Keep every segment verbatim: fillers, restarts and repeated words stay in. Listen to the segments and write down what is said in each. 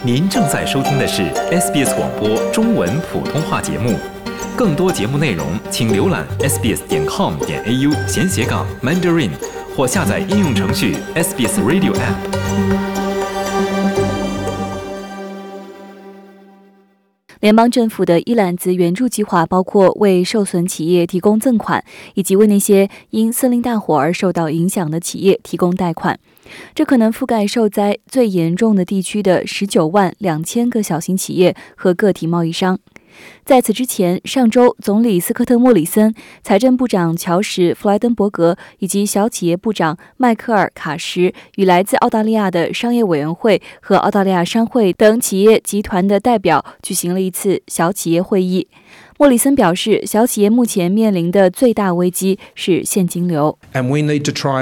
您正在收听的是 S B S 广播中文普通话节目。更多节目内容，请浏览 s b s 点 com 点 a u 闲斜杠 Mandarin， 或下载应用程序 S B S Radio App。 联邦政府的伊兰兹援助计划包括为受损企业提供赠款，以及为那些因森林大火而受到影响的企业提供贷款。这可能覆盖受灾最严重的地区的十九万两千个小型企业和个体贸易商。在此之前，上周总理斯科特·莫里森、财政部长乔什·弗莱登伯格以及小企业部长迈克尔·卡什与来自澳大利亚的商业委员会和澳大利亚商会等企业集团的代表举行了一次小企业会议。莫里森表示，小企业目前面临的最大危机是现金流。我们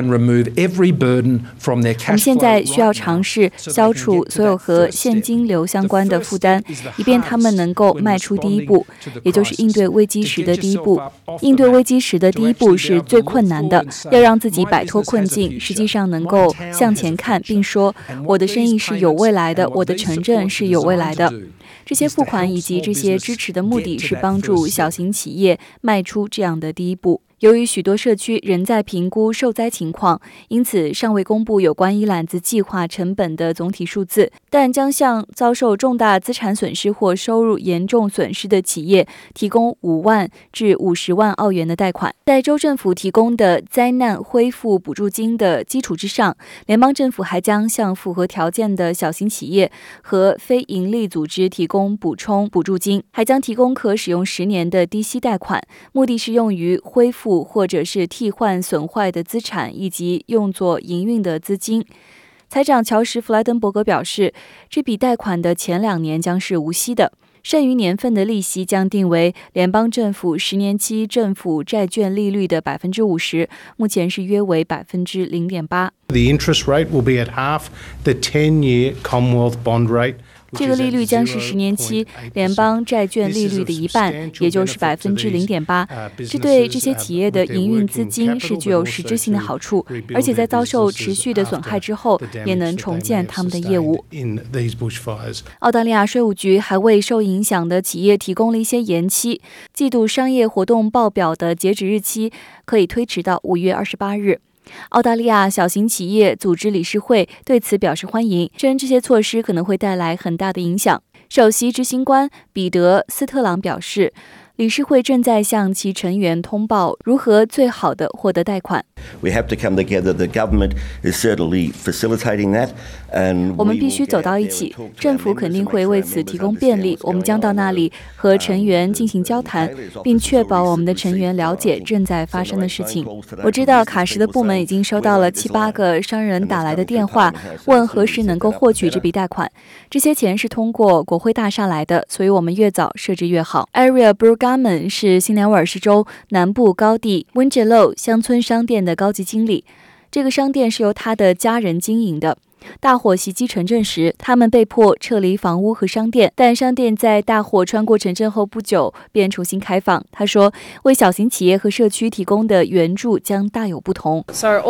现在需要尝试消除所有和现金流相关的负担，以便他们能够迈出第一步，也就是应对危机时的第一步。应对危机时的第一步是最困难的，要让自己摆脱困境，实际上能够向前看，并说我的生意是有未来的，我的城镇是有未来的。这些付款以及这些支持的目的是帮助小型企业迈出这样的第一步。由于许多社区仍在评估受灾情况，因此尚未公布有关伊兰兹计划成本的总体数字，但将向遭受重大资产损失或收入严重损失的企业提供五万至五十万澳元的贷款。在州政府提供的灾难恢复补助金的基础之上，联邦政府还将向符合条件的小型企业和非营利组织提供补充补助金，还将提供可使用十年的低息贷款，目的是用于恢复或者是替换损坏的资产，以及用作营运的资金。财长乔什·弗莱登伯格表示，这笔贷款的前两年将是无息的，剩余年份的利息将定为联邦政府十年期政府债券利率的百分之五十，目前是约为百分之零点八。 The interest rate will be at half the ten-year Commonwealth bond rate. 这个利率将是十年期联邦债券利率的一半，也就是百分之零点八。这对这些企业的营运资金是具有实质性的好处，而且在遭受持续的损害之后，也能重建他们的业务。澳大利亚税务局还为受影响的企业提供了一些延期，季度商业活动报表的截止日期可以推迟到五月二十八日。澳大利亚小型企业组织理事会对此表示欢迎，称这些措施可能会带来很大的影响。首席执行官彼得·斯特朗表示，理事会正在向其成员通报如何最好地获得贷款。 We have to come together. The government is certainly facilitating that. 我们必须走到一起，政府肯定会为此提供便利。我们将到那里和成员进行交谈，并确保我们的成员了解正在发生的事情。我知道卡什的部门已经收到了七八个商人打来的电话，问何时能够获取这笔贷款。这些钱是通过国会大厦来的，所以我们越早设置越好。Aria Burgaman 是新南威尔士州南部高地 Wingelow 乡村商店的高级经理，这个商店是由他的家人经营的。大火袭击城镇时，他们被迫撤离房屋和商店，但商店在大火穿过城镇后不久便重新开放。他说，为小型企业和社区提供的援助将大有不同。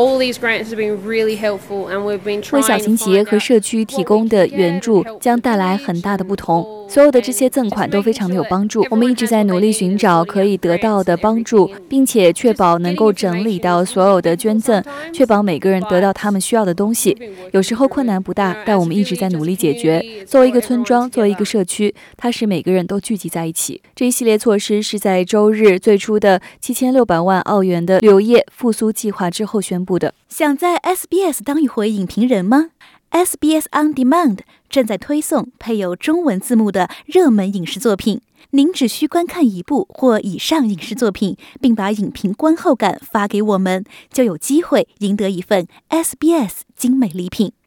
为小型企业和社区提供的援助将带来很大的不同。所有的这些赠款都非常的有帮助。我们一直在努力寻找可以得到的帮助，并且确保能够整理到所有的捐赠，确保每个人得到他们需要的东西。有时候困难不大，但我们一直在努力解决。作为一个村庄，作为一个社区，它使每个人都聚集在一起。这一系列措施是在周日最初的七千六百万澳元的柳叶复苏计划之后宣布的。 想在 S B S 当一回影评人吗？ S B S On Demand 正在推送配有中文字幕的热门影视作品。您只需观看一部或以上影视作品，并把影评观后感发给我们，就有机会赢得一份 S B S 精美礼品。